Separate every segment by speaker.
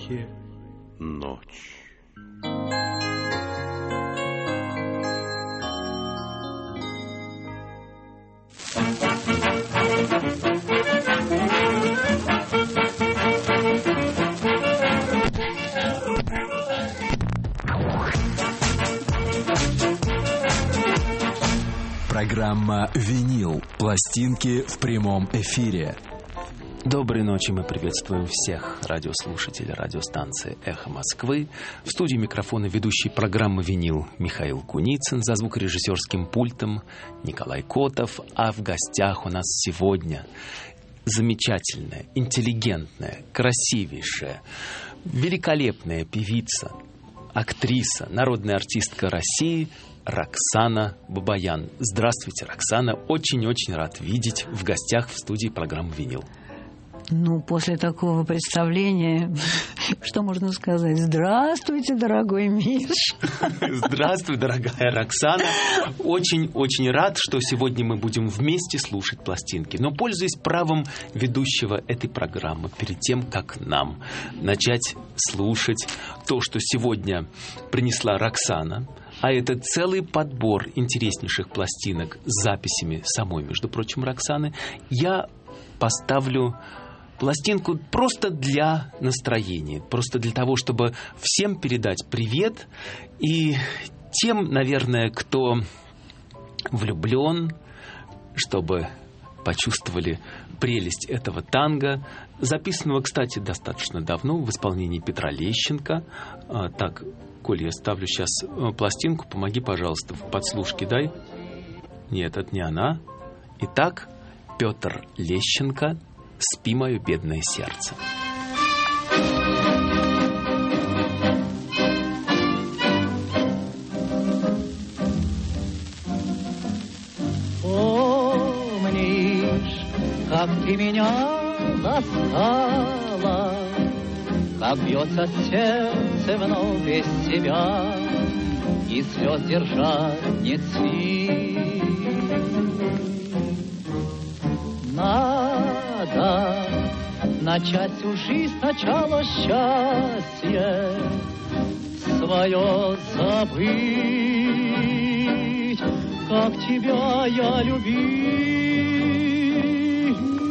Speaker 1: тихе ночь.
Speaker 2: Программа «Винил». Пластинки в прямом эфире.
Speaker 3: Доброй ночи, мы приветствуем всех радиослушателей радиостанции «Эхо Москвы». В студии микрофона ведущий программы «Винил» Михаил Куницын, за звукорежиссерским пультом Николай Котов. А в гостях у нас сегодня замечательная, интеллигентная, красивейшая, великолепная певица, актриса, народная артистка России Роксана Бабаян. Здравствуйте, Роксана. Очень-очень рад видеть в гостях в студии программы «Винил».
Speaker 4: Ну, после такого представления, что можно сказать? Здравствуйте, дорогой Миш.
Speaker 3: Здравствуй, дорогая Роксана. Очень-очень рад, что сегодня мы будем вместе слушать пластинки. Но, пользуясь правом ведущего этой программы, перед тем, как нам начать слушать то, что сегодня принесла Роксана, а это целый подбор интереснейших пластинок с записями самой, между прочим, Роксаны, я поставлю пластинку просто для настроения, просто для того, чтобы всем передать привет. И тем, наверное, кто влюблен, чтобы почувствовали прелесть этого танго, записанного, кстати, достаточно давно в исполнении Петра Лещенко. Так, Коль, я ставлю сейчас пластинку, помоги, пожалуйста, в подслушке дай. Нет, это не она. Итак, Петр Лещенко, «Спи, мое бедное сердце».
Speaker 5: Помнишь, как ты меня ласкала, как бьется сердце вновь без тебя, и слез держать нет сил. Надо начать всю жизнь сначала, счастье свое забыть, как тебя я любил.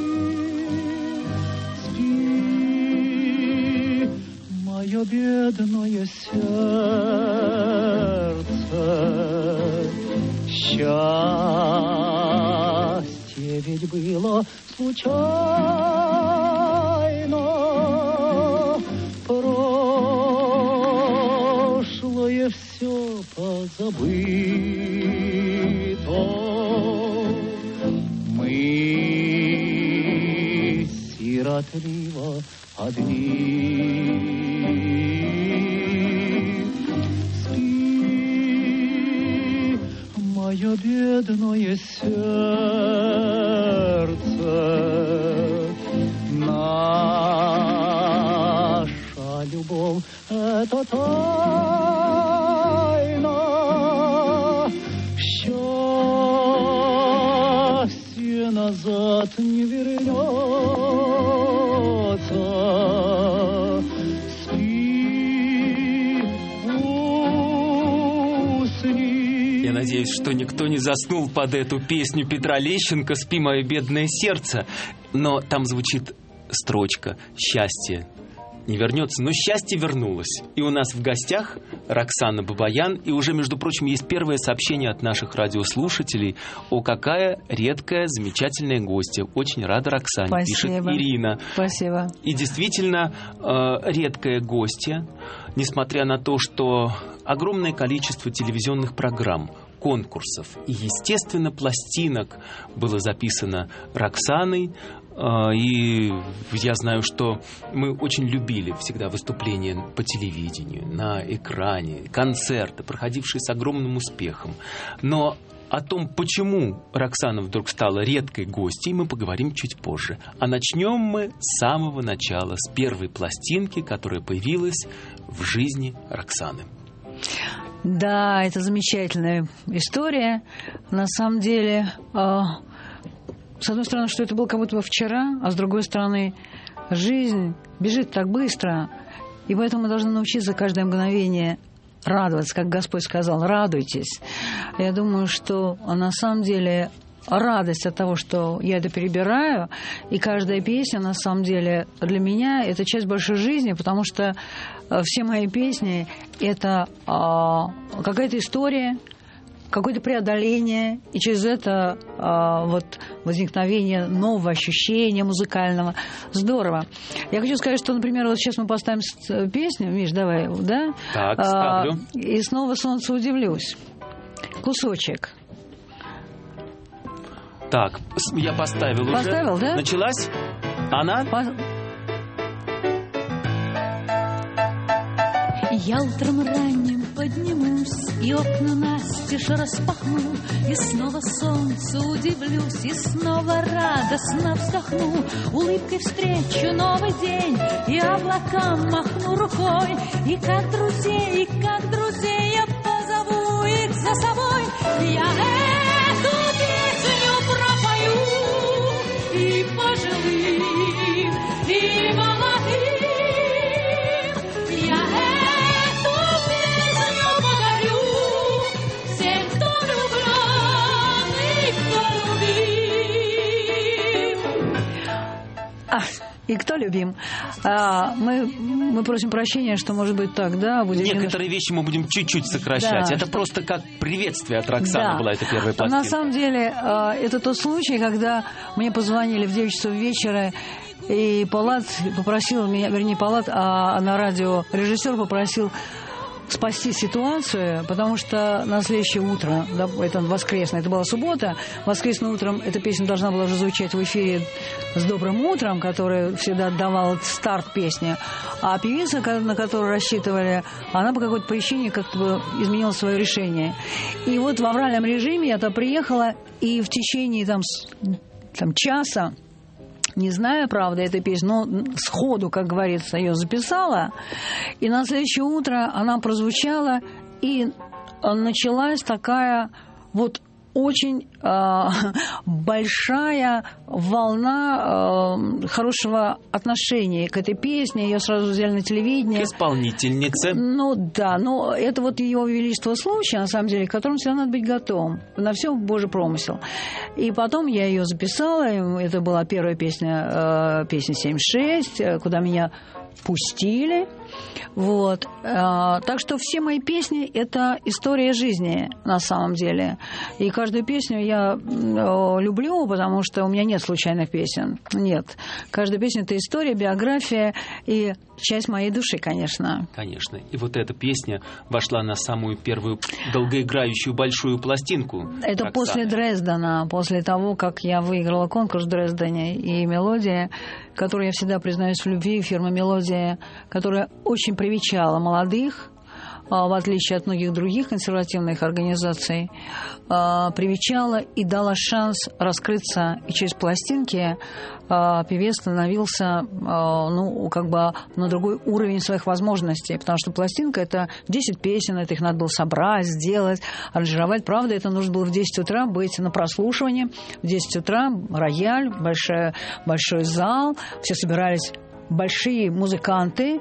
Speaker 5: Спи, мое бедное сердце, счастье ведь было случайно, прошлое все позабыто. Мы сиротливо одни. Спи, мое бедное сердце, наша любовь — это тайна, счастье назад не вернется. Спи, усни.
Speaker 3: Я надеюсь, что никто не заснул под эту песню Петра Лещенко «Спи, мое бедное сердце». Но там звучит строчка «Счастье не вернется», но счастье вернулось. И у нас в гостях Роксана Бабаян. И уже, между прочим, есть первое сообщение от наших радиослушателей. О, какая редкая, замечательная гостья. Очень рада Роксане.
Speaker 4: Спасибо.
Speaker 3: Пишет Ирина.
Speaker 4: Спасибо.
Speaker 3: И действительно редкая гостья, несмотря на то, что огромное количество телевизионных программ, конкурсов и, естественно, пластинок было записано Роксаной. И я знаю, что мы очень любили всегда выступления по телевидению, на экране, концерты, проходившие с огромным успехом. Но о том, почему Роксана вдруг стала редкой гостьей, мы поговорим чуть позже. А начнем мы с самого начала, с первой пластинки, которая появилась в жизни Роксаны.
Speaker 4: Да, это замечательная история. На самом деле, с одной стороны, что это было как будто бы вчера, а с другой стороны, жизнь бежит так быстро. И поэтому мы должны научиться каждое мгновение радоваться, как Господь сказал, радуйтесь. Я думаю, что на самом деле радость от того, что я это перебираю, и каждая песня, на самом деле, для меня это часть большой жизни, потому что все мои песни – это какая-то история, какое-то преодоление, и через это вот возникновение нового ощущения музыкального. Здорово. Я хочу сказать, что, например, вот сейчас мы поставим песню, Миш, давай, да?
Speaker 3: Так, ставлю.
Speaker 4: И снова солнцу удивлюсь. Кусочек.
Speaker 3: Так, я поставил уже.
Speaker 4: Поставил, да?
Speaker 3: Началась? Она?
Speaker 6: Я утром ранним поднимусь и окна настежь распахну, и снова солнцу удивлюсь, и снова радостно вздохну. Улыбкой встречу новый день, и облакам махну рукой, и как друзей я позову их за собой. Я эту песню пропою и пожилым, и молодым. Я эту песню подарю всем, кто влюблен и кто любим.
Speaker 4: И кто любим? Мы просим прощения, что, может быть, так, да?
Speaker 3: Некоторые вещи мы будем чуть-чуть сокращать.
Speaker 4: Да.
Speaker 3: Это просто как приветствие от Роксаны была, это первая пластинка.
Speaker 4: На самом деле, это тот случай, когда мне позвонили в 9 часов вечера, и Палат попросил меня, вернее, Палат, а на радио режиссер попросил спасти ситуацию, потому что на следующее утро, да, это воскресное, это была суббота, воскресным утром эта песня должна была уже звучать в эфире с «Добрым утром», которая всегда отдавала старт песни, а певица, на которую рассчитывали, она по какой-то причине как-то бы изменила свое решение. И вот в авральном режиме я-то приехала, и в течение там часа, не знаю, правда, этой песни, но сходу, как говорится, ее записала. И на следующее утро она прозвучала, и началась такая вот очень большая волна хорошего отношения к этой песне. Ее сразу взяли на телевидение.
Speaker 3: К исполнительнице.
Speaker 4: Ну да, но это вот ее величество случая, на самом деле, к которому всегда надо быть готовым. На все Божий промысел. И потом я ее записала. Это была первая песня 76, куда меня пустили. Вот. Так что все мои песни – это история жизни на самом деле. И каждую песню я люблю, потому что у меня нет случайных песен. Нет. Каждая песня – это история, биография и часть моей души, конечно.
Speaker 3: Конечно. И вот эта песня вошла на самую первую долгоиграющую большую пластинку.
Speaker 4: Это
Speaker 3: Роксаны.
Speaker 4: после Дрездена, после того, как я выиграла конкурс в Дрездене. И «Мелодия», которую я всегда признаюсь в любви, фирма «Мелодия», которая очень привечала молодых, в отличие от многих других консервативных организаций, привечала и дала шанс раскрыться. И через пластинки певец становился как бы на другой уровень своих возможностей. Потому что пластинка – это 10 песен, это их надо было собрать, сделать, аранжировать. Правда, это нужно было в 10 утра быть на прослушивании. В 10 утра рояль, большой зал, все собирались. Большие музыканты,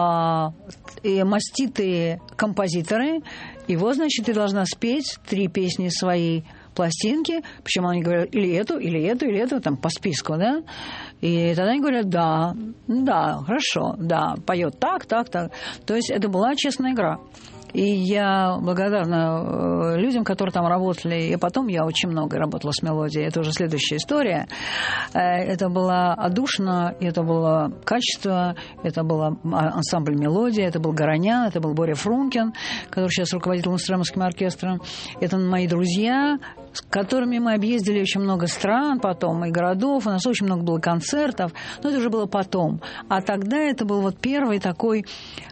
Speaker 4: и маститые композиторы. И вот, значит, ты должна спеть 3 песни своей пластинки. Причем они говорят или эту, там, по списку, да? И тогда они говорят, да, хорошо, да, поет так. То есть это была честная игра. И я благодарна людям, которые там работали. И потом я очень много работала с «Мелодией». Это уже следующая история. Это было отдушно, это было качество, это был ансамбль «Мелодия», это был Горонян, это был Боря Фрункин, который сейчас руководит Лунстремовским оркестром. Это мои друзья, с которыми мы объездили очень много стран потом, и городов. У нас очень много было концертов. Но это уже было потом. А тогда это был вот первый такой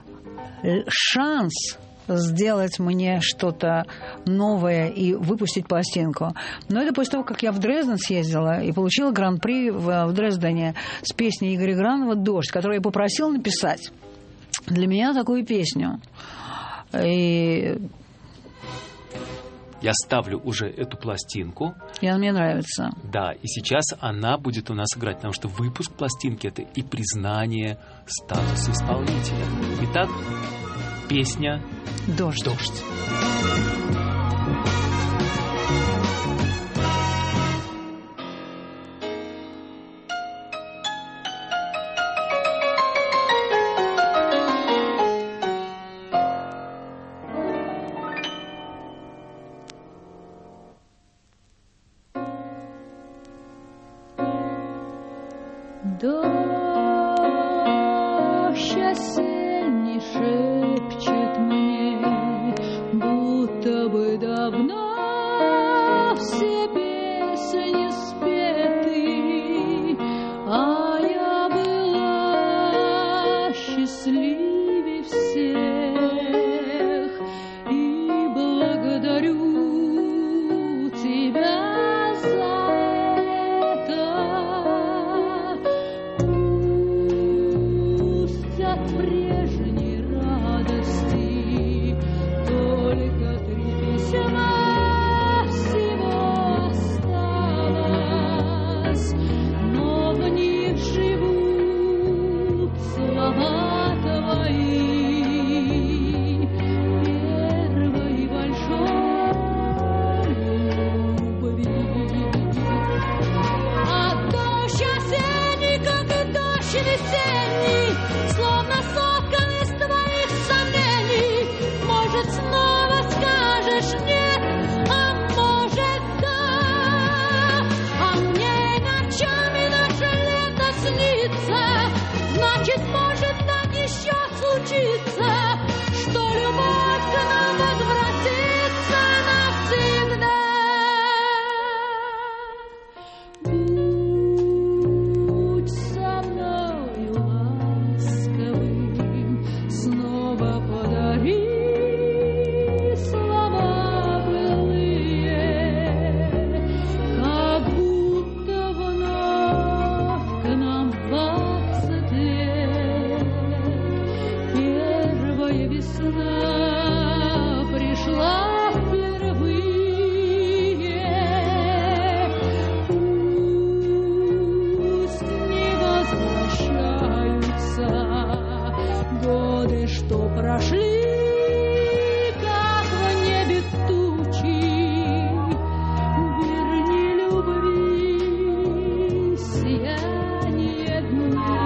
Speaker 4: шанс сделать мне что-то новое и выпустить пластинку. Но это после того, как я в Дрезден съездила и получила гран-при в Дрездене с песней Игоря Гранова «Дождь», которую я попросила написать для меня такую песню. И
Speaker 3: Я ставлю уже эту пластинку.
Speaker 4: И она мне нравится.
Speaker 3: Да, и сейчас она будет у нас играть, потому что выпуск пластинки — это и признание статуса исполнителя. Итак, песня
Speaker 4: «Дождь».
Speaker 3: «Дождь».
Speaker 6: Дождь осенний шепчет мне, будто бы давно все песни спеты, а я была счастливей всех и благодарю тебя за это. Пусть от прежней радости только 3 письма всего осталось, но в них живут слова твои, первой большой любви. А дождь осенний, как и дождь весенний, словно соткан из твоих сомнений. Может, снова скажешь нет, а может, да. А мне ночами наше лето снится. Значит, может, так еще случится, что любовь к нам возвратится навсегда. Будь со мною ласковым, снова подари слова былые, как будто вновь к нам 20 лет. Первая весна пришла впервые. Пусть не возвращаются годы, что прошли, как в небе тучи. Верни любви сияние дня.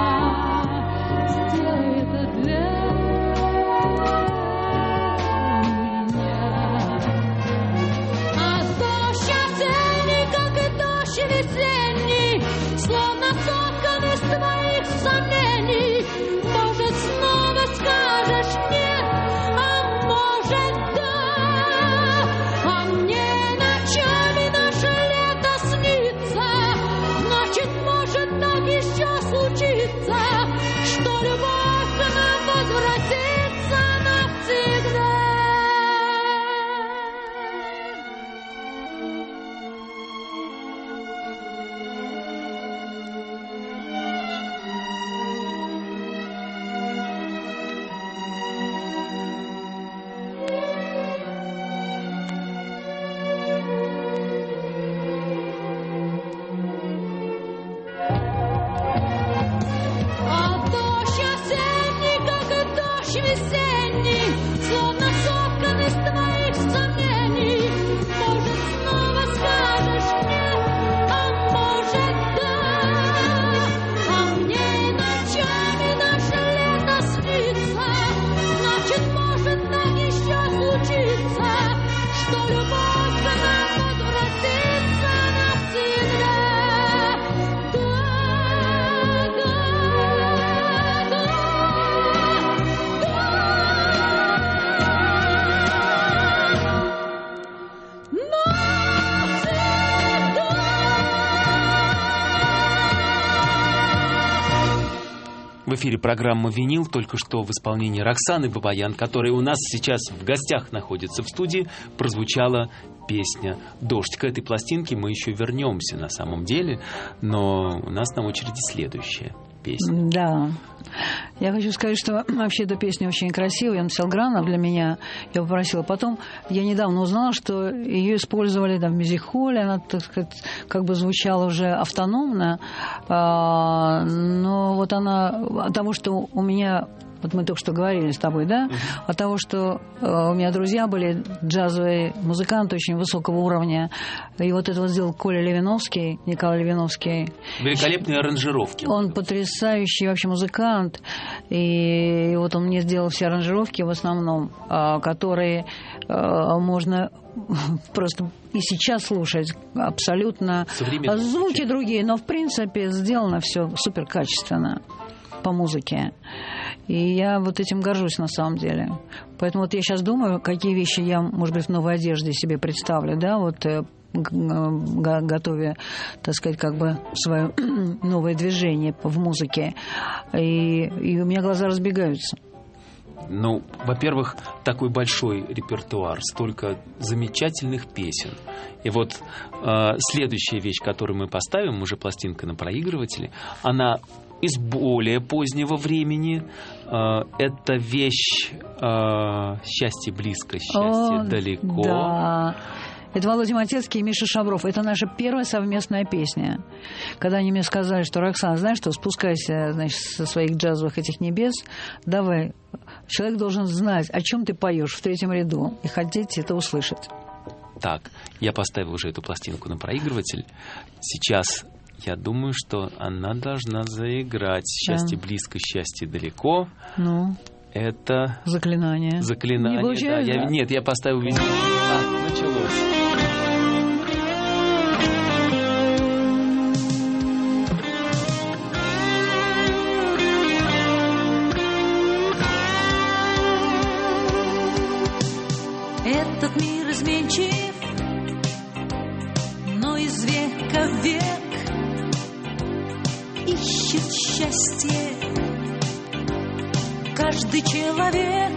Speaker 6: Сделай это для меня. А дождь осенний, как и дождь весенний, словно соткан из твоих сомнений. Может, снова скажешь нет, а может, да. А мне ночами наше лето снится. Значит, может, так еще случится, что любовь к нам возвратится навсегда. А дождь осенний, как и дождь весенний, словно соткан из твоих сомнений. Может, снова скажешь нет, а может, да. А мне ночами наше лето снится. Значит, может, так еще случится, что любовь к нам возвратится навсегда.
Speaker 3: В эфире программа «Винил», только что в исполнении Роксаны Бабаян, которая у нас сейчас в гостях находится в студии, прозвучала песня «Дождь». К этой пластинке мы еще вернемся на самом деле, но у нас на очереди следующая песня.
Speaker 4: Да. Я хочу сказать, что вообще эта песня очень красивая. Написал Гранов для меня. Я попросила. Потом я недавно узнала, что ее использовали там в мюзик-холле. Она, так сказать, как бы звучала уже автономно. Но вот она... От того, что у меня... Вот мы только что говорили с тобой, да? От того, что у меня друзья были джазовые музыканты очень высокого уровня. И вот это вот сделал Коля Левиновский, Николай Левиновский.
Speaker 3: Великолепные аранжировки.
Speaker 4: Он потрясающий вообще музыкант. И вот он мне сделал все аранжировки в основном, которые можно просто и сейчас слушать абсолютно. Звуки другие, но в принципе сделано все супер качественно по музыке. И я вот этим горжусь на самом деле. Поэтому вот я сейчас думаю, какие вещи я, может быть, в новой одежде себе представлю, да, вот готовя, так сказать, как бы свое новое движение в музыке. И у меня глаза разбегаются.
Speaker 3: Ну, во-первых, такой большой репертуар, столько замечательных песен. И вот следующая вещь, которую мы поставим, уже пластинка на проигрывателе, она из более позднего времени. Это вещь «Счастье близко, счастье далеко».
Speaker 4: Да. Это Володя Матецкий и Миша Шавров. Это наша первая совместная песня. Когда они мне сказали, что Роксана, знаешь что, спускайся, значит, со своих джазовых этих небес, давай. Человек должен знать, о чем ты поешь в третьем ряду, и хотеть это услышать.
Speaker 3: Так, я поставил уже эту пластинку на проигрыватель. Сейчас я думаю, что она должна заиграть. «Счастье близко, счастье далеко».
Speaker 4: Ну,
Speaker 3: это...
Speaker 4: Заклинание.
Speaker 3: Заклинание,
Speaker 4: не получается,
Speaker 3: да.
Speaker 4: да?
Speaker 3: Нет, я поставил везде. Началось.
Speaker 6: Этот мир изменчив, но из века в век ищет счастье каждый человек.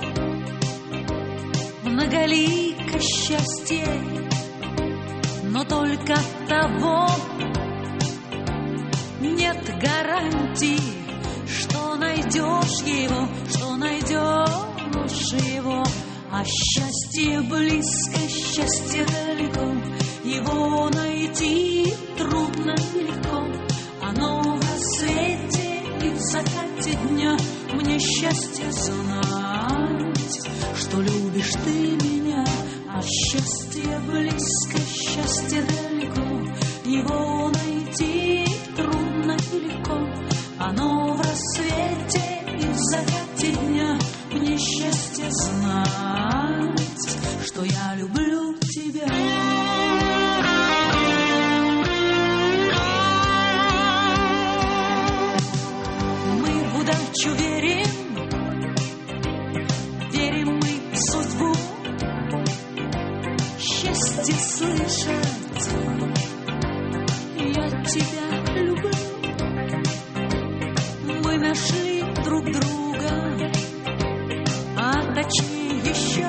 Speaker 6: Многолико счастье, но только того нет гарантии, что найдешь его, что найдешь его. А счастье близко, счастье далеко, его найти трудно и легко. Оно в рассвете и в закате дня. Мне счастье знать, что любишь ты меня. А счастье близко, счастье далеко, его найти трудно и легко. Оно в рассвете и в закате дня. Мне счастье знать, что я люблю тебя. Мы в удачу верим, верим мы в судьбу. Счастье слышать, я тебя люблю. Мы нашли друг друга, а точнее еще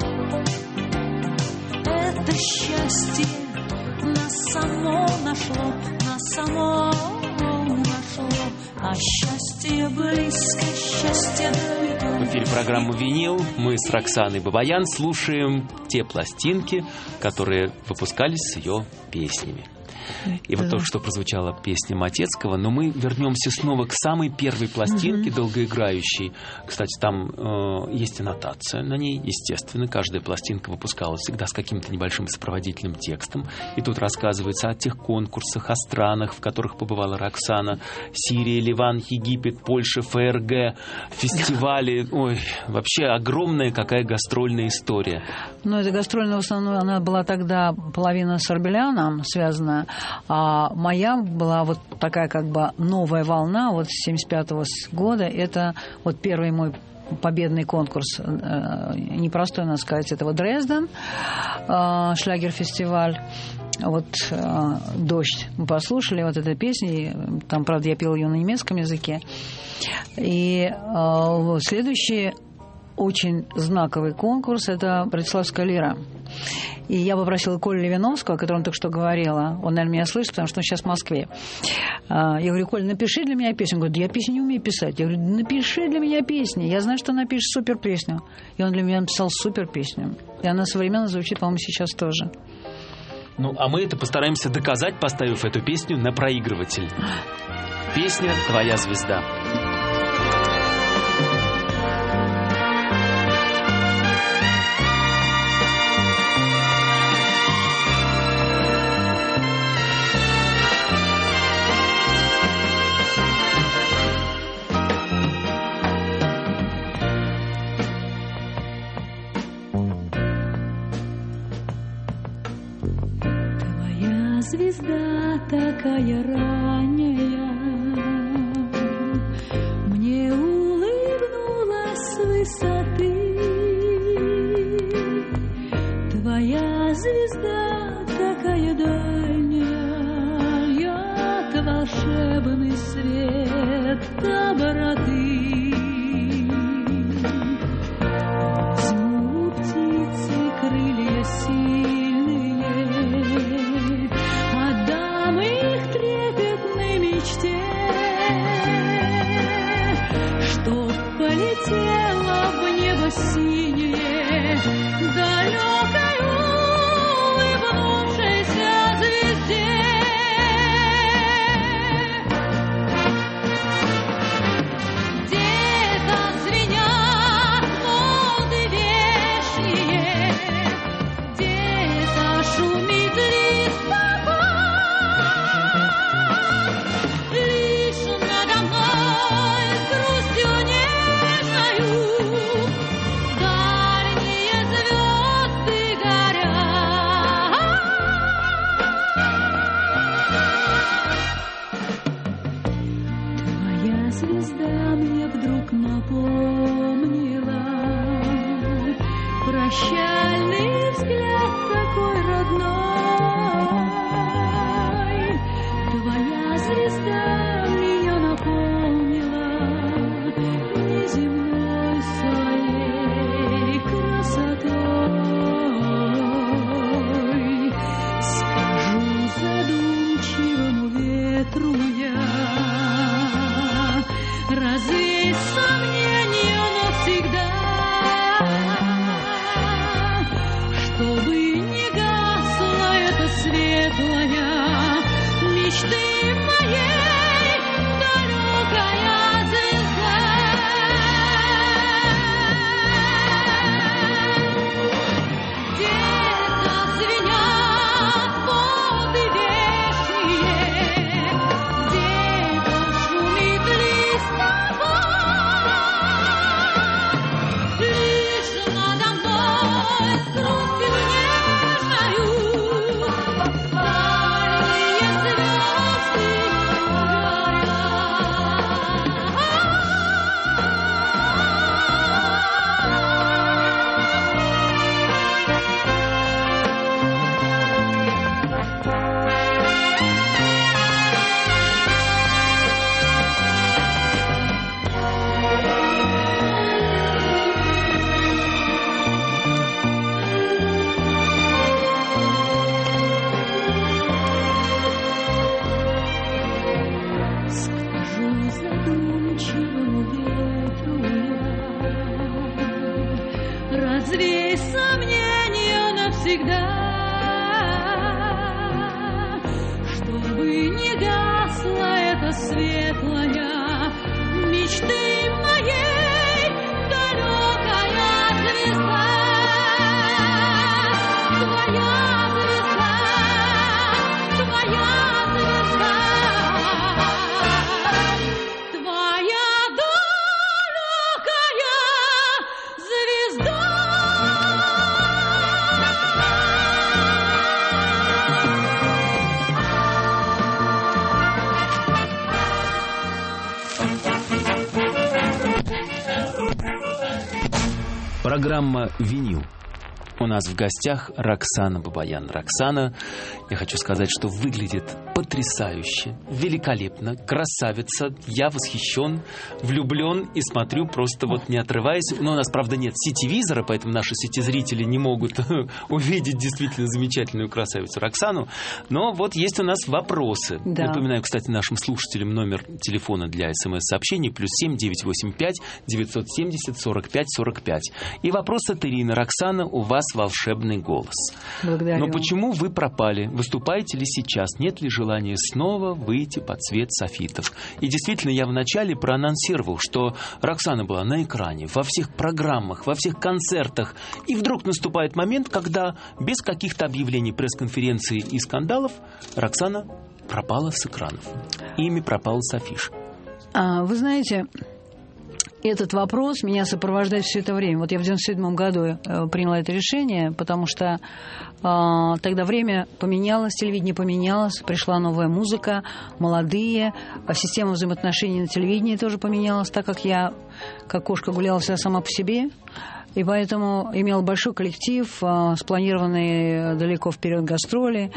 Speaker 6: это счастье нас само нашло, нас само нашло. А счастье близко, счастье далеко.
Speaker 3: В эфире программа «Винил». Мы с Роксаной Бабаян слушаем те пластинки, которые выпускались с ее песнями. И вот только что прозвучала песня Матецкого, но мы вернемся снова к самой первой пластинке, долгоиграющей. Кстати, там есть аннотация на ней, естественно. Каждая пластинка выпускалась всегда с каким-то небольшим сопроводительным текстом. И тут рассказывается о тех конкурсах, о странах, в которых побывала Роксана. Сирия, Ливан, Египет, Польша, ФРГ, фестивали. Ой, вообще огромная какая гастрольная история.
Speaker 4: Ну, эта гастрольная в основном, она была тогда половина с Арбеляном связана, а моя была вот такая как бы новая волна вот с 75-го года. Это вот первый мой победный конкурс, непростой, надо сказать, это вот Дрезден, шлягер-фестиваль. Вот «Дождь» мы послушали, вот этой песни, там, правда, я пела ее на немецком языке. И следующий очень знаковый конкурс – это «Братиславская лира». И я попросила Колю Левиновского, о котором только что говорила, он, наверное, меня слышит, потому что он сейчас в Москве. Я говорю: Коль, напиши для меня песню. Он говорит: я песни не умею писать. Я говорю: напиши для меня песни. Я знаю, что напишешь супер песню. И он для меня написал супер песню. И она современно звучит, по-моему, сейчас тоже.
Speaker 3: Ну, а мы это постараемся доказать, поставив эту песню на проигрыватель. Песня «Твоя звезда».
Speaker 6: Звезда такая ранняя мне улыбнулась с высоты. Твоя звезда такая дальняя, от волшебный свет доброты. Возьму птицы крылья сильные, чтоб полетела в небо синее, далекой улыбнувшейся звезде. Где-то звенят ноты вешние, где-то шумит листвой. Лишь надо мной с грустью нежною дальние звезды горят. Твоя звезда мне вдруг напомнила прощальный взгляд такой родной. Твоя звезда меня наполнила неземной своей красотой. Скажу задумчивому ветру я: развей сомнения навсегда, чтобы не гасла эта светлая мечты моей далекая звезда. Где-то звенят воды вешние, где-то шумит листвой. Лишь надо мной с грустью нежною дальние звезды скажу задумчивому ветру я: развей сомнения навсегда, чтобы не гасла эта светлая мечты моей далекая звезда. Твоя звезда, твоя звезда, твоя далекая звезда.
Speaker 3: Программа «Винил». У нас в гостях Роксана Бабаян. Роксана Я хочу сказать, что выглядит потрясающе, великолепно, красавица. Я восхищен, влюблен и смотрю просто вот не отрываясь. Но у нас, правда, нет сетевизора, поэтому наши сетезрители не могут увидеть действительно замечательную красавицу Роксану. Но вот есть у нас вопросы.
Speaker 4: Да.
Speaker 3: Напоминаю, кстати, нашим слушателям номер телефона для СМС-сообщений +7 985 970 45 45. И вопрос от Ирины. Роксана, у вас волшебный голос.
Speaker 4: Благодарю.
Speaker 3: Но почему вы пропали? Выступаете ли сейчас? Нет ли желания снова выйти под свет софитов? И действительно, я вначале проанонсировал, что Роксана была на экране, во всех программах, во всех концертах. И вдруг наступает момент, когда без каких-то объявлений, пресс-конференций и скандалов Роксана пропала с экранов. Имя пропало с афиш.
Speaker 4: Вы знаете, этот вопрос меня сопровождает все это время. Вот я в 1997 году приняла это решение, потому что тогда время поменялось, телевидение поменялось, пришла новая музыка, молодые, система взаимоотношений на телевидении тоже поменялась, так как я, как кошка, гуляла вся сама по себе. И поэтому имел большой коллектив, спланированные далеко вперед гастроли,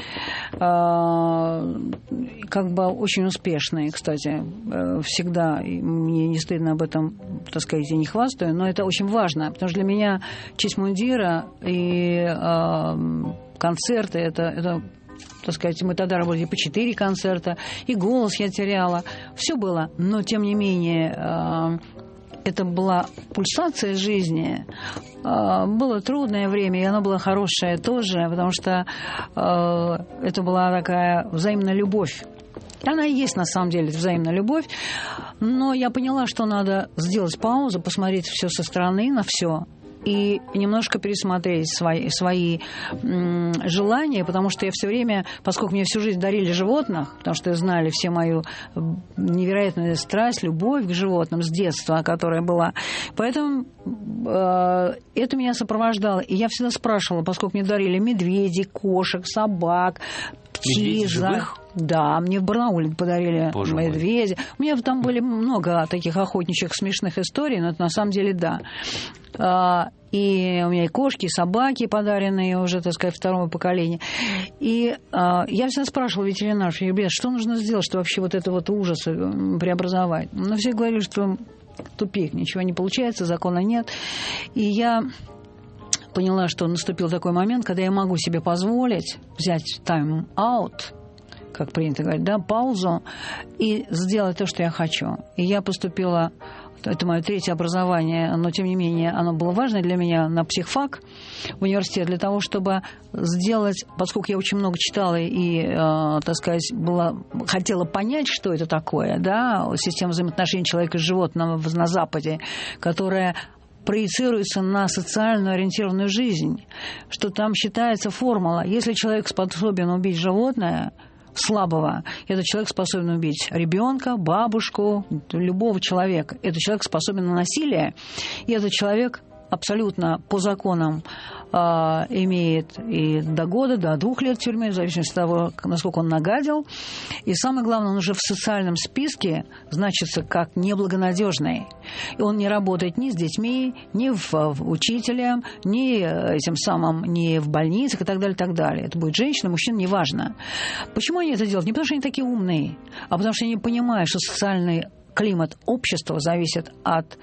Speaker 4: как бы очень успешные, кстати, всегда. И мне не стыдно об этом, так сказать, я не хвастаю, но это очень важно, потому что для меня честь мундира и концерты, это, так сказать, мы тогда работали по 4 концерта, и голос я теряла, все было, но тем не менее... Это была пульсация жизни. Было трудное время, и оно было хорошее тоже, потому что это была такая взаимная любовь. Она и есть, на самом деле, взаимная любовь. Но я поняла, что надо сделать паузу, посмотреть все со стороны, на все. И немножко пересмотреть свои желания, потому что я все время, поскольку мне всю жизнь дарили животных, потому что знали все мою невероятную страсть, любовь к животным с детства, которая была, поэтому это меня сопровождало. И я всегда спрашивала, поскольку мне дарили медведей, кошек, собак, птиц. Да, мне в Барнауле подарили медведя. У меня там были много таких охотничьих смешных историй, но это на самом деле да. И у меня и кошки, и собаки подаренные уже, так сказать, второго поколения. И я всегда спрашивала ветеринаров, ребят, что нужно сделать, чтобы вообще вот это вот ужас преобразовать? Но все говорили, что тупик, ничего не получается, закона нет. И я поняла, что наступил такой момент, когда я могу себе позволить взять тайм-аут, как принято говорить, да, паузу, и сделать то, что я хочу. И я поступила, это мое 3-е образование, но, тем не менее, оно было важно для меня, на психфак в университет, для того, чтобы сделать, поскольку я очень много читала и, так сказать, хотела понять, что это такое, да, система взаимоотношений человека с животным на Западе, которая проецируется на социально ориентированную жизнь, что там считается формула, если человек способен убить животное, слабого. Этот человек способен убить ребенка, бабушку, любого человека. Этот человек способен на насилие, и этот человек абсолютно по законам имеет и до года, до 2 лет тюрьмы, в зависимости от того, насколько он нагадил. И самое главное, он уже в социальном списке значится как неблагонадежный. И он не работает ни с детьми, ни в учителем, ни этим самым, ни в больницах и так далее, и так далее. Это будет женщина, мужчина, неважно. Почему они это делают? Не потому что они такие умные, а потому что они понимают, что социальный климат общества зависит от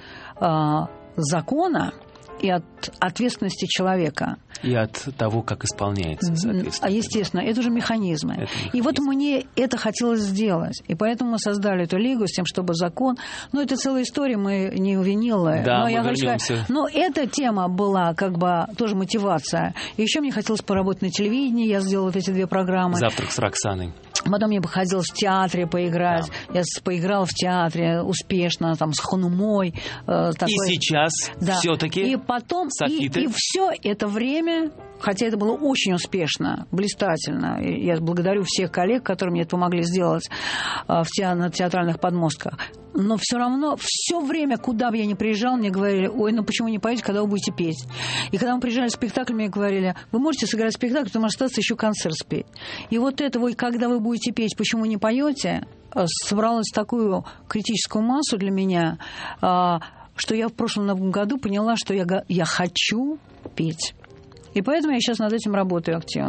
Speaker 4: закона и от ответственности человека.
Speaker 3: И от того, как исполняется, соответственно.
Speaker 4: Естественно, это же механизмы. И вот мне это хотелось сделать. И поэтому мы создали эту лигу с тем, чтобы закон... Ну, это целая история, мы не увинилы.
Speaker 3: Да,
Speaker 4: но
Speaker 3: мы
Speaker 4: я
Speaker 3: вернемся.
Speaker 4: но эта тема была как бы тоже мотивация. И еще мне хотелось поработать на телевидении. Я сделала вот эти 2 программы.
Speaker 3: «Завтрак с Роксаной».
Speaker 4: Потом мне бы хотелось в театре поиграть. Да. Я поиграла в театре успешно, там, с Ханумой.
Speaker 3: И сейчас все-таки
Speaker 4: и потом,
Speaker 3: софиты.
Speaker 4: И все это время, хотя это было очень успешно, блистательно. И я благодарю всех коллег, которые мне это помогли сделать на театральных подмостках. Но все равно, все время, куда бы я ни приезжала, мне говорили: ой, ну почему не поете, когда вы будете петь? И когда мы приезжали в спектакль, мне говорили: вы можете сыграть спектакль, потом остаться еще концерт спеть. И вот это, когда вы будете петь, почему не поете, собралась такую критическую массу для меня, что я в прошлом году поняла, что я хочу петь. И поэтому я сейчас над этим работаю активно.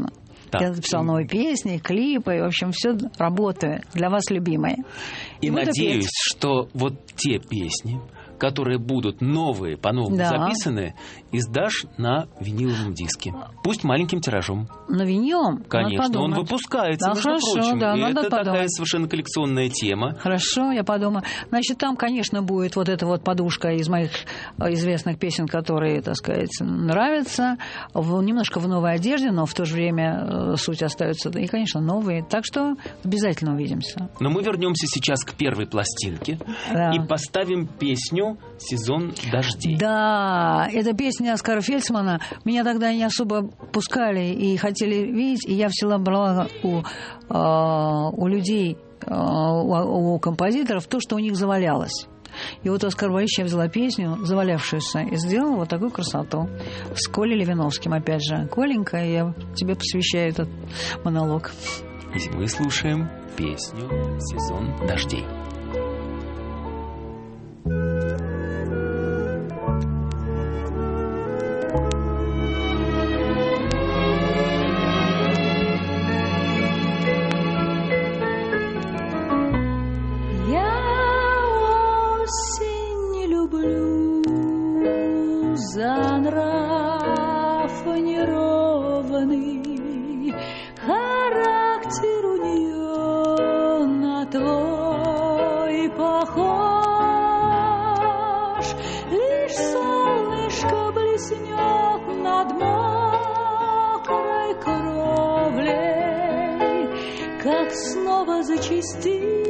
Speaker 3: Так.
Speaker 4: Я записал новые песни, клипы, и, в общем, все работаю для вас, любимые.
Speaker 3: И
Speaker 4: буду
Speaker 3: надеюсь,
Speaker 4: петь.
Speaker 3: что вот те песни, которые будут новые, по-новому
Speaker 4: Да.
Speaker 3: записаны, издашь на виниловом диске. Пусть маленьким тиражом.
Speaker 4: На винилом?
Speaker 3: Конечно, он выпускается,
Speaker 4: Да,
Speaker 3: между
Speaker 4: хорошо,
Speaker 3: прочим.
Speaker 4: да,
Speaker 3: И
Speaker 4: надо
Speaker 3: это такая
Speaker 4: подумать.
Speaker 3: совершенно коллекционная тема.
Speaker 4: Хорошо, я подумаю. Значит, там, конечно, будет вот эта вот подушка из моих известных песен, которые, так сказать, нравятся. Немножко в новой одежде, но в то же время суть остается. И, конечно, новые. Так что обязательно увидимся.
Speaker 3: Но мы вернемся сейчас к первой пластинке
Speaker 4: Да.
Speaker 3: и поставим песню «Сезон дождей».
Speaker 4: Да, это песня Оскара Фельдсмана. Меня тогда не особо пускали и хотели видеть, и я всегда брала у людей, у композиторов то, что у них завалялось. И вот Оскар Борисович, я взяла песню, завалявшуюся, и сделала вот такую красоту. С Колей Левиновским, опять же. Коленька, я тебе посвящаю этот монолог.
Speaker 3: И мы слушаем песню «Сезон дождей».
Speaker 6: За нрав неровный, характер у нее на твой похож. Лишь солнышко блеснет над мокрой кровлей, как снова зачистит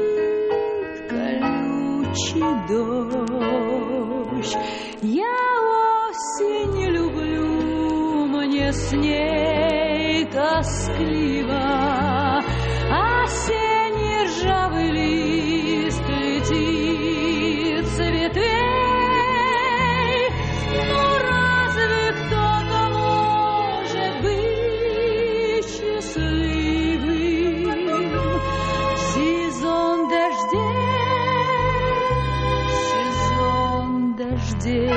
Speaker 6: колючий дождь. Я осень люблю, мне с ней тоскливо. Осенний ржавый лист летит с ветвей. Ну разве кто-то может быть счастливым в сезон дождей?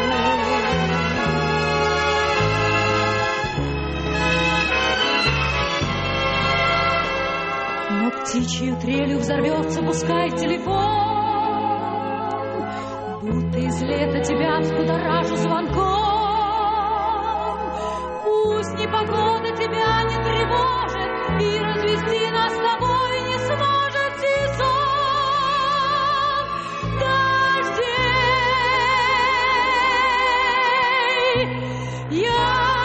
Speaker 6: Но птичью трелью взорвется, пускай телефон, будто из лета тебя взбудоражу звонком. Пусть непогода тебя не тревожит, и развести нас с тобой не сможет сезон дождей. Я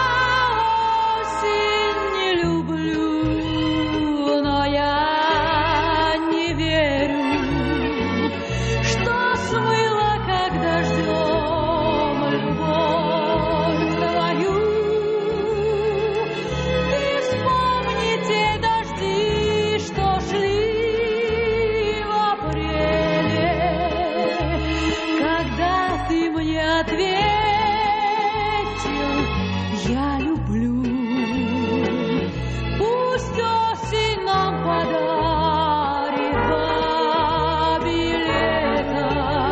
Speaker 6: осень не люблю, но я не верю, что смыла как дождем любовь твою. И вспомни те дожди, что шли в апреле, когда ты мне ответил: я люблю. Пусть осень нам подарит два билета,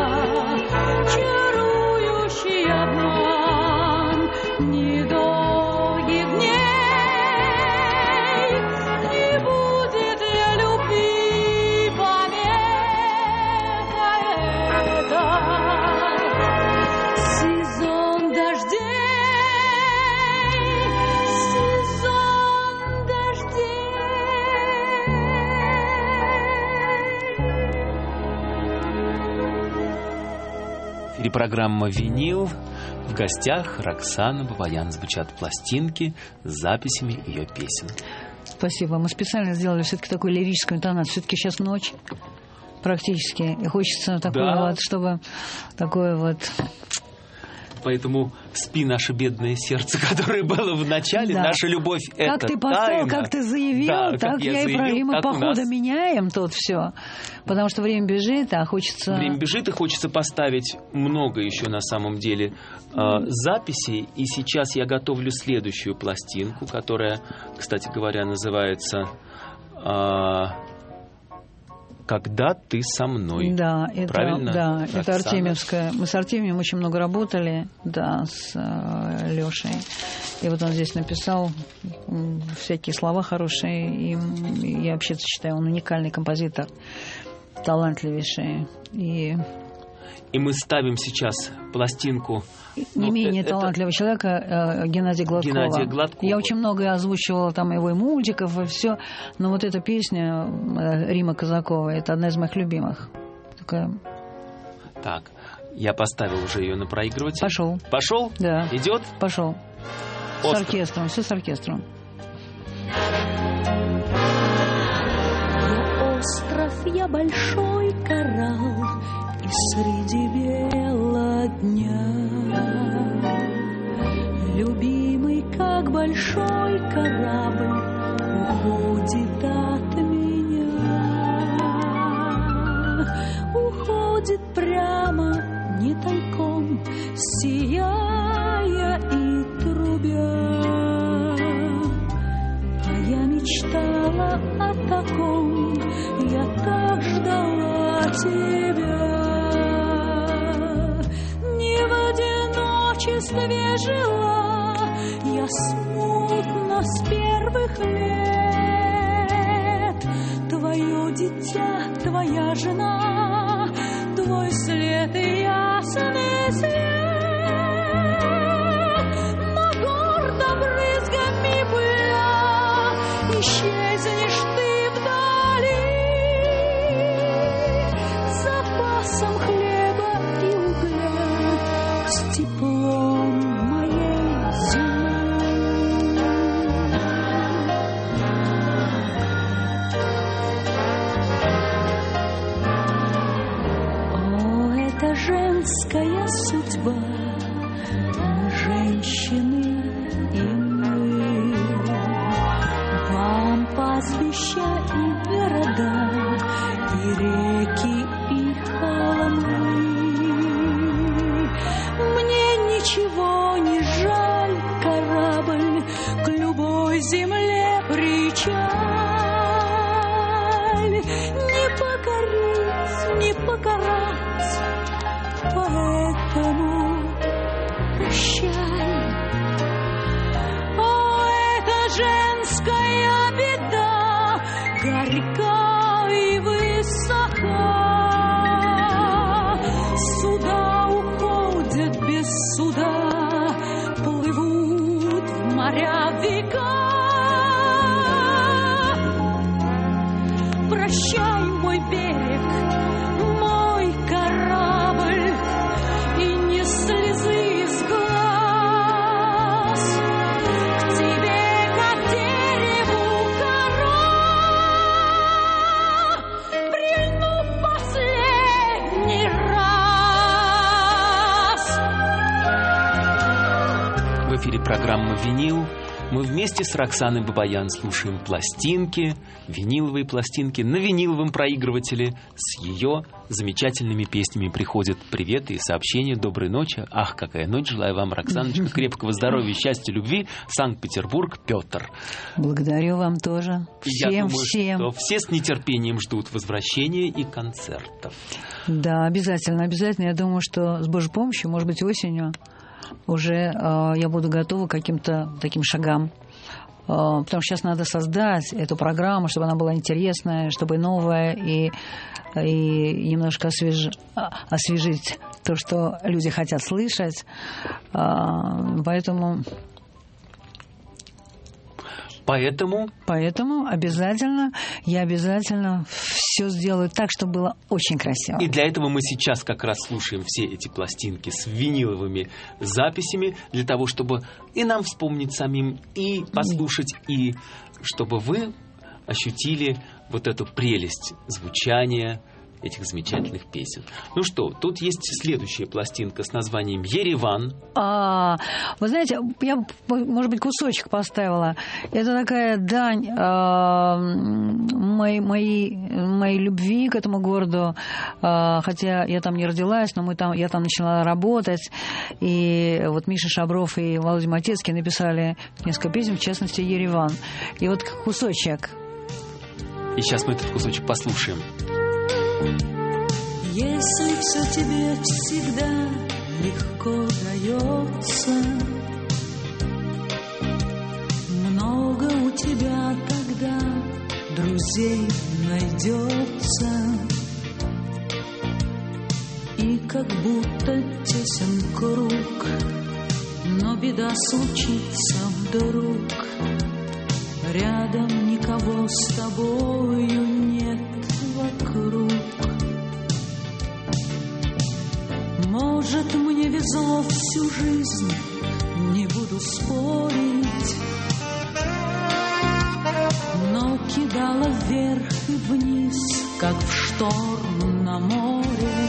Speaker 6: чарующий обман недолгих дней. Не будет для любви помеха эта. Сезон дождей, сезон дождей.
Speaker 3: В эфире программа «Винил». В гостях Роксана Бабаян. Звучат пластинки с записями ее песен.
Speaker 4: Спасибо. Мы специально сделали все-таки такую лирическую интонацию. Все-таки сейчас ночь практически. И хочется такое
Speaker 3: Да.
Speaker 4: вот, чтобы такое вот...
Speaker 3: Поэтому спи, наше бедное сердце, которое было в начале.
Speaker 4: Да.
Speaker 3: Наша любовь — это
Speaker 4: Как ты поставил,
Speaker 3: тайна.
Speaker 4: как ты заявил,
Speaker 3: Да,
Speaker 4: так
Speaker 3: как
Speaker 4: я и
Speaker 3: заявил,
Speaker 4: про мы
Speaker 3: так у
Speaker 4: по
Speaker 3: нас
Speaker 4: ходу меняем тут все. Потому что время бежит, а хочется...
Speaker 3: Время бежит, и хочется поставить много еще на самом деле записей. И сейчас я готовлю следующую пластинку, которая, кстати говоря, называется «Когда ты со мной».
Speaker 4: Да, это,
Speaker 3: правильно?
Speaker 4: Да,
Speaker 3: Оксана?
Speaker 4: это Артемьевская. Мы с Артемием очень много работали, да, с Лешей. И вот он здесь написал всякие слова хорошие. И я вообще считаю, он уникальный композитор, талантливейший. И
Speaker 3: мы ставим сейчас пластинку...
Speaker 4: не менее талантливого человека Геннадия Гладкова. Я очень много озвучивала там его и мультиков, и все. Но вот эта песня Римы Казаковой, это одна из моих любимых. Такая...
Speaker 3: Так, я поставил уже ее на проигрыватель.
Speaker 4: Пошел.
Speaker 3: Пошел?
Speaker 4: Да.
Speaker 3: Идет?
Speaker 4: Пошел.
Speaker 3: Остров.
Speaker 4: С оркестром, все с оркестром.
Speaker 6: Я остров, я большой коралл, и среди бела дня любимый, как большой корабль, уходит от меня. Уходит прямо, не тайком, сияя и трубя. А я мечтала о таком, я так ждала тебя. Не в одиночестве жила я смутно с первых лет. Твое дитя, твоя жена, твой след и ясный свет. Но гордо брызгами пыля исчезнешь ты вдали. С запасом хлеба и угля, с теплом моей зимы. О, это женская судьба, женщины и мы. Вам пастбища и города, и реки, и холмы. Мне ничего не жаль, корабль к любой земле причаль. Не покорить, не покарать, поэтому прощай. О, это женская беда, горька и высока. Суда уходят без суда, плывут в моря века. Прощай, мой берег, мой корабль, и не слезы из глаз. К тебе, как дереву кора, прильну последний раз.
Speaker 3: В эфире программа «Винил». Мы вместе с Роксаной Бабаян слушаем пластинки, виниловые пластинки на виниловом проигрывателе. С ее замечательными песнями приходят приветы и сообщения. Доброй ночи. Ах, какая ночь. Желаю вам, Роксаночка, крепкого здоровья, счастья, любви. Санкт-Петербург, Петр.
Speaker 4: Благодарю вам тоже. Всем,
Speaker 3: Я думаю,
Speaker 4: всем.
Speaker 3: что все с нетерпением ждут возвращения и концертов.
Speaker 4: Да, обязательно, обязательно. Я думаю, что с Божьей помощью, может быть, осенью уже я буду готова к каким-то таким шагам. Потому что сейчас надо создать эту программу, чтобы она была интересная, чтобы новая, и немножко освежить то, что люди хотят слышать. Поэтому обязательно все сделаю так, чтобы было очень красиво.
Speaker 3: И для этого мы сейчас как раз слушаем все эти пластинки с виниловыми записями, для того, чтобы и нам вспомнить самим, и послушать, и чтобы вы ощутили вот эту прелесть звучания этих замечательных песен. Ну что, тут есть следующая пластинка с названием «Ереван».
Speaker 4: Вы знаете, я, может быть, кусочек поставила. Это такая дань моей любви к этому городу. Хотя я там не родилась, но я там начала работать. И вот Миша Шабров и Володя Матецкий написали несколько песен, в частности, «Ереван». И вот кусочек.
Speaker 3: И сейчас мы этот кусочек послушаем.
Speaker 7: Если все тебе всегда легко дается, много у тебя тогда друзей найдется, и как будто тесен круг, но беда случится вдруг, рядом никого с тобою нет вокруг. Может, мне везло всю жизнь, не буду спорить, но кидала вверх и вниз, как в шторм на море.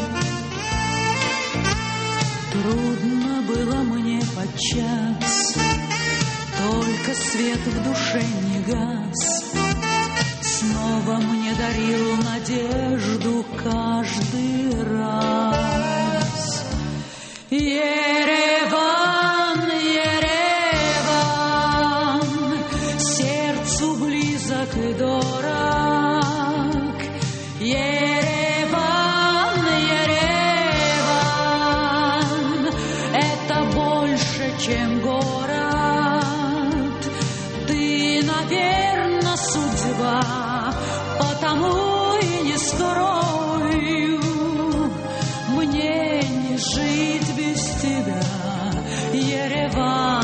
Speaker 7: Трудно было мне подчас, только свет в душе не гас. Снова мне дарил надежду каждый раз. Ереван, Ереван, сердцу близок и дорог. Ереван, Ереван, это больше, чем город. Ты, наверно, судьба, потому и не скрою, мне не жить без тебя, Ереван,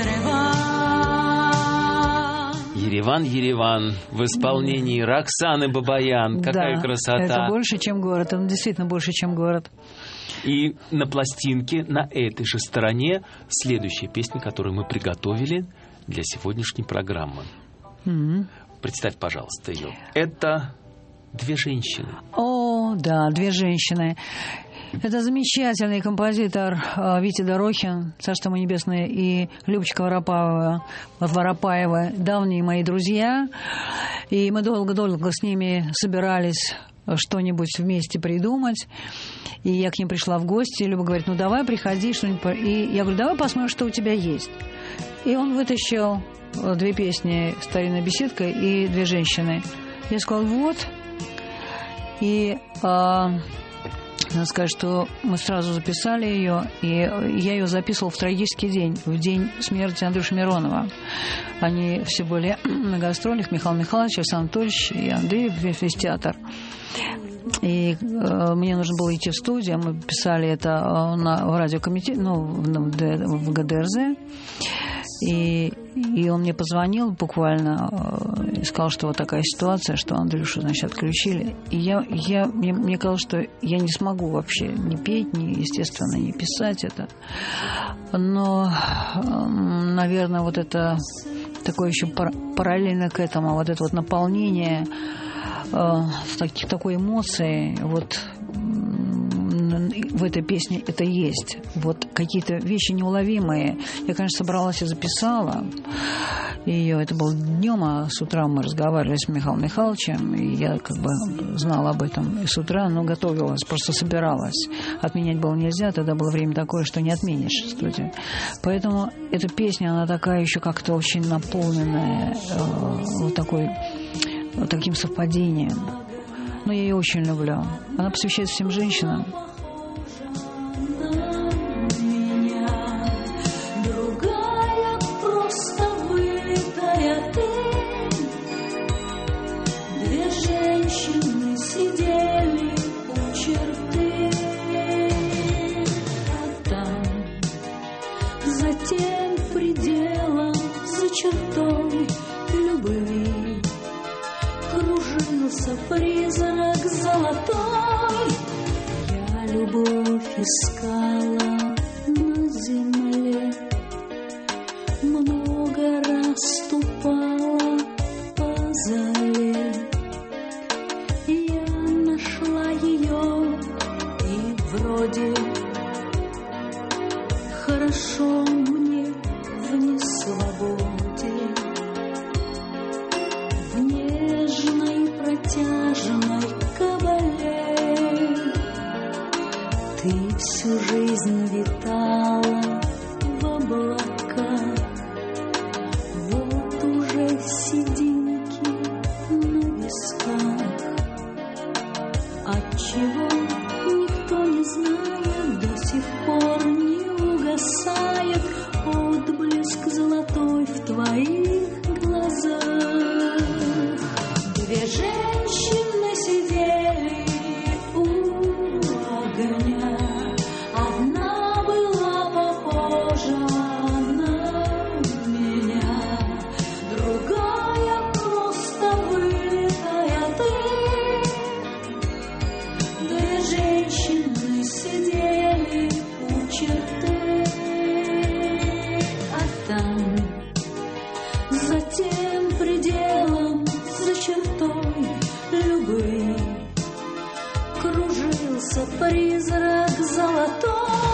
Speaker 7: Ереван.
Speaker 3: Ереван, Ереван в исполнении Роксаны Бабаян. Какая
Speaker 4: Да,
Speaker 3: красота.
Speaker 4: это больше, чем город. Он действительно больше, чем город.
Speaker 3: И на пластинке, на этой же стороне, следующая песня, которую мы приготовили для сегодняшней программы. Представь, пожалуйста, ее. Это «Две женщины».
Speaker 4: О, да, «Две женщины». Это замечательный композитор Витя Дорохин, царство ему небесное, и Любочка Воропаева, давние мои друзья. И мы долго-долго с ними собирались что-нибудь вместе придумать. И я к ним пришла в гости, и Люба говорит, ну давай, приходи, что-нибудь. И я говорю, давай посмотрим, что у тебя есть. И он вытащил две песни «Старинная беседка» и «Две женщины». Я сказала, вот. И надо сказать, что мы сразу записали ее, и я ее записывала в трагический день, в день смерти Андрюши Миронова. Они все были на гастролях, Михаил Михайлович, Александр Анатольевич и Андрей, весь театр. И мне нужно было идти в студию, мы писали это в радиокомитете, в ГДРЗ. И он мне позвонил буквально и сказал, что вот такая ситуация, что Андрюшу, значит, отключили. И мне казалось, что я не смогу вообще ни петь, ни, естественно, не писать это. Но, наверное, вот это такое еще параллельно к этому, вот это вот наполнение такой эмоцией, вот в этой песне это есть. Вот какие-то вещи неуловимые. Я, конечно, собралась и записала ее. Это было днем, а с утра мы разговаривали с Михаилом Михайловичем, и я как бы знала об этом и с утра, но готовилась, просто собиралась. Отменять было нельзя, тогда было время такое, что не отменишь в студии. Поэтому эта песня, она такая еще как-то очень наполненная таким совпадением. Но я ее очень люблю. Она посвящается всем женщинам.
Speaker 7: Другая просто вылитая ты. Две женщины сидели у черты, а там за тем пределом, за чертой любви кружился призрак золотой. Я любовь искала на земле, много раз ступала по зале. Я нашла ее, и вроде хорошо мне в несвободе, в нежной протяжной кабале. Ты всю жизнь витала в облаках, вот уже сединки на висках, а чего никто не знает, до сих пор не угасает отблеск золотой в твоих глазах. Две женщины сидели у огня, одна была похожа на меня, другая просто вылитая ты. Две женщины сидели у черты, а там, за тем пределом, за чертой любви, кружился призрак золотой.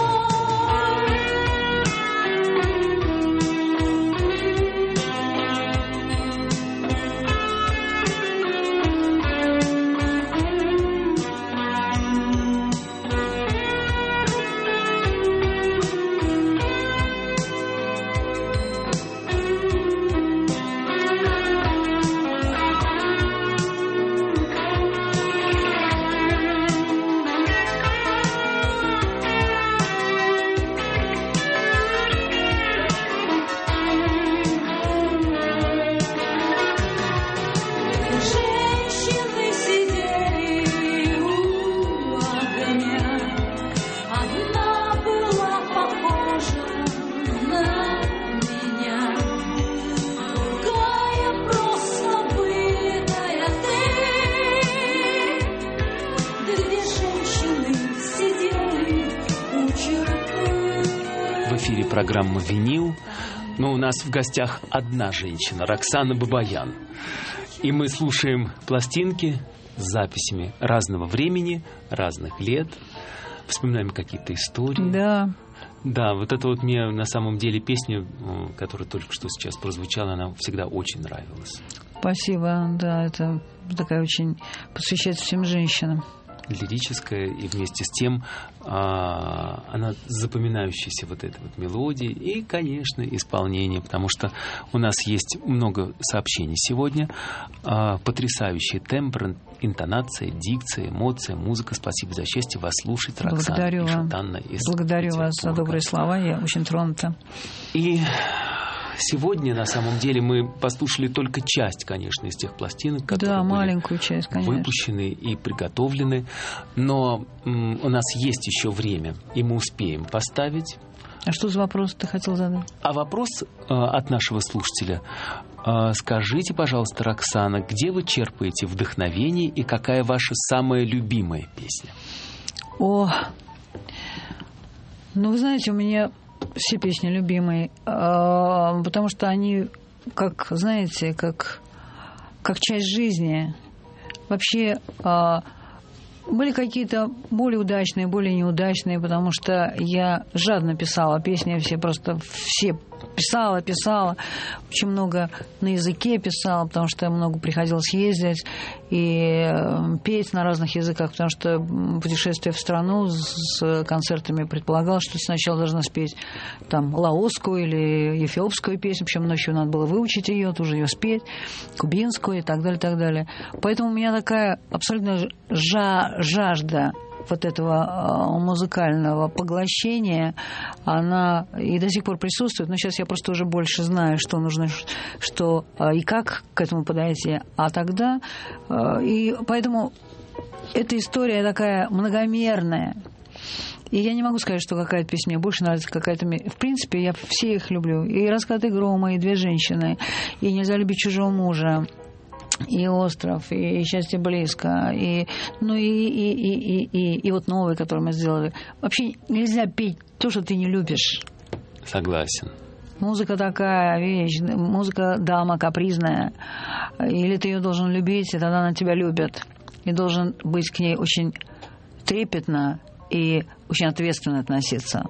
Speaker 3: Программа «Винил». Но у нас в гостях одна женщина, Роксана Бабаян. И мы слушаем пластинки с записями разного времени, разных лет. Вспоминаем какие-то истории.
Speaker 4: Да.
Speaker 3: Да, вот это вот мне на самом деле песня, которая только что сейчас прозвучала, она всегда очень нравилась.
Speaker 4: Спасибо. Да, это такая очень посвящается всем женщинам.
Speaker 3: Лирическая, и вместе с тем она запоминающаяся, вот эта вот мелодия и, конечно, исполнение, потому что у нас есть много сообщений сегодня. Потрясающий тембр, интонация, дикция, эмоция, музыка. Спасибо за счастье вас слушать, Роксана.
Speaker 4: Благодарю вам. Благодарю вас за добрые слова, я очень тронута. И
Speaker 3: сегодня, на самом деле, мы послушали только часть, конечно, из тех пластинок, которые
Speaker 4: маленькую часть, конечно,
Speaker 3: выпущены и приготовлены. Но у нас есть еще время, и мы успеем поставить.
Speaker 4: А что за вопрос ты хотел задать?
Speaker 3: А вопрос от нашего слушателя. Скажите, пожалуйста, Роксана, где вы черпаете вдохновение и какая ваша самая любимая песня?
Speaker 4: Вы знаете, у меня все песни любимые, потому что они, как, знаете, как часть жизни. Вообще, были какие-то более удачные, более неудачные, потому что я жадно писала песни, все писала, очень много на языке писала, потому что много приходилось ездить и петь на разных языках, потому что путешествие в страну с концертами предполагалось, что сначала должна спеть там лаосскую или эфиопскую песню, причем ночью надо было выучить ее, тоже ее спеть, кубинскую и так далее, так далее. Поэтому у меня такая абсолютно жажда вот этого музыкального поглощения, она и до сих пор присутствует, но сейчас я просто уже больше знаю, что нужно, что и как к этому подойти. А тогда, и поэтому эта история такая многомерная. И я не могу сказать, что какая-то песня мне больше нравится, какая-то... В принципе, я все их люблю. И «Раскаты грома», и «Две женщины», и «Нельзя любить чужого мужа», и «Остров», и «Счастье близко», и вот новый, который мы сделали. Вообще нельзя петь то, что ты не любишь.
Speaker 3: Согласен.
Speaker 4: Музыка такая вещь, музыка дама капризная. Или ты ее должен любить, и тогда она тебя любит. И должен быть к ней очень трепетно и очень ответственно относиться.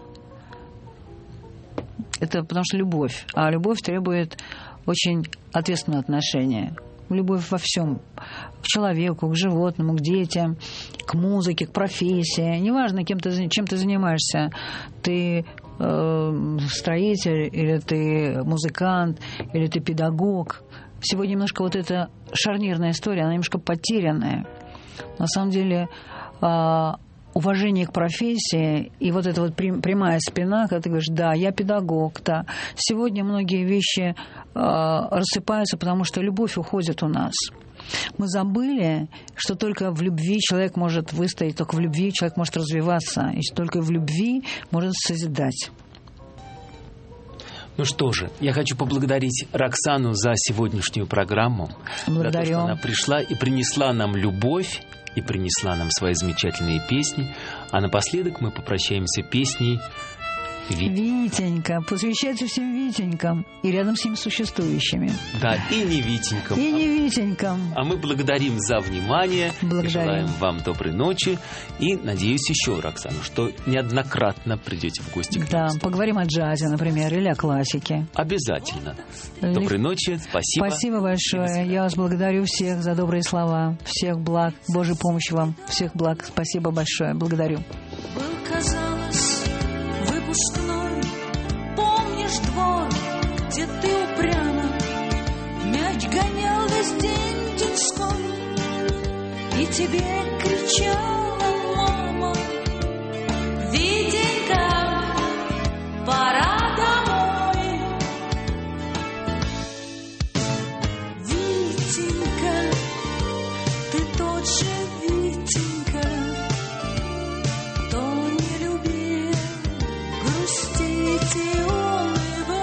Speaker 4: Это потому что любовь. А любовь требует очень ответственного отношения. Любовь во всем. К человеку, к животному, к детям, к музыке, к профессии. Неважно, чем ты занимаешься. Ты строитель, или ты музыкант, или ты педагог. Сегодня немножко вот эта шарнирная история, она немножко потерянная. На самом деле уважение к профессии и вот эта вот прямая спина, когда ты говоришь, да, я педагог, да. Сегодня многие вещи рассыпаются, потому что любовь уходит у нас. Мы забыли, что только в любви человек может выстоять, только в любви человек может развиваться, и только в любви может созидать.
Speaker 3: Ну что же, я хочу поблагодарить Роксану за сегодняшнюю программу.
Speaker 4: Благодарю.
Speaker 3: За то, что она пришла и принесла нам любовь, и принесла нам свои замечательные песни. А напоследок мы попрощаемся песней
Speaker 4: «Витенька». Посвящается всем Витенькам и рядом с ним существующими.
Speaker 3: Да, и не Витенькам.
Speaker 4: И не Витенькам.
Speaker 3: А мы благодарим за внимание.
Speaker 4: Благодарим.
Speaker 3: И желаем вам доброй ночи. И надеюсь еще, Роксана, что неоднократно придете в гости к нам.
Speaker 4: Да, поговорим о джазе, например, или о классике.
Speaker 3: Обязательно. Доброй ночи. Спасибо.
Speaker 4: Спасибо большое. Я вас благодарю всех за добрые слова. Всех благ. Божьей помощи вам. Всех благ. Спасибо большое. Благодарю.
Speaker 7: Был, казалось, выпускной, помнишь двор, где ты упрямо мяч гонял весь день детской, и тебе кричала мама: Витенька, пора домой. Витенька, ты тот же Витенька, кто не любил грустить и унывать.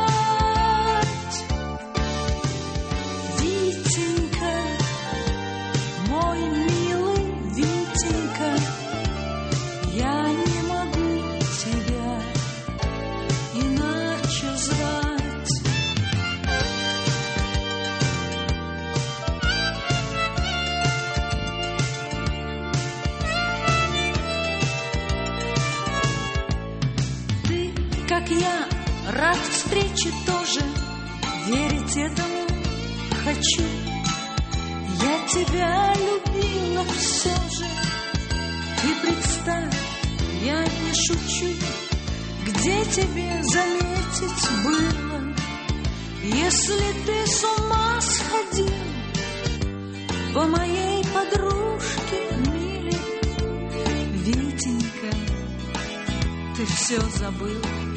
Speaker 7: Витенька, мой милый Витенька, я не могу тебя иначе звать. Ты, как я, рад встрече тоже, верить этому хочу. Я тебя любила все же. Ты представь, я не шучу, где тебе заметить было, если ты с ума сходил по моей подружке милей. Витенька, ты все забыл.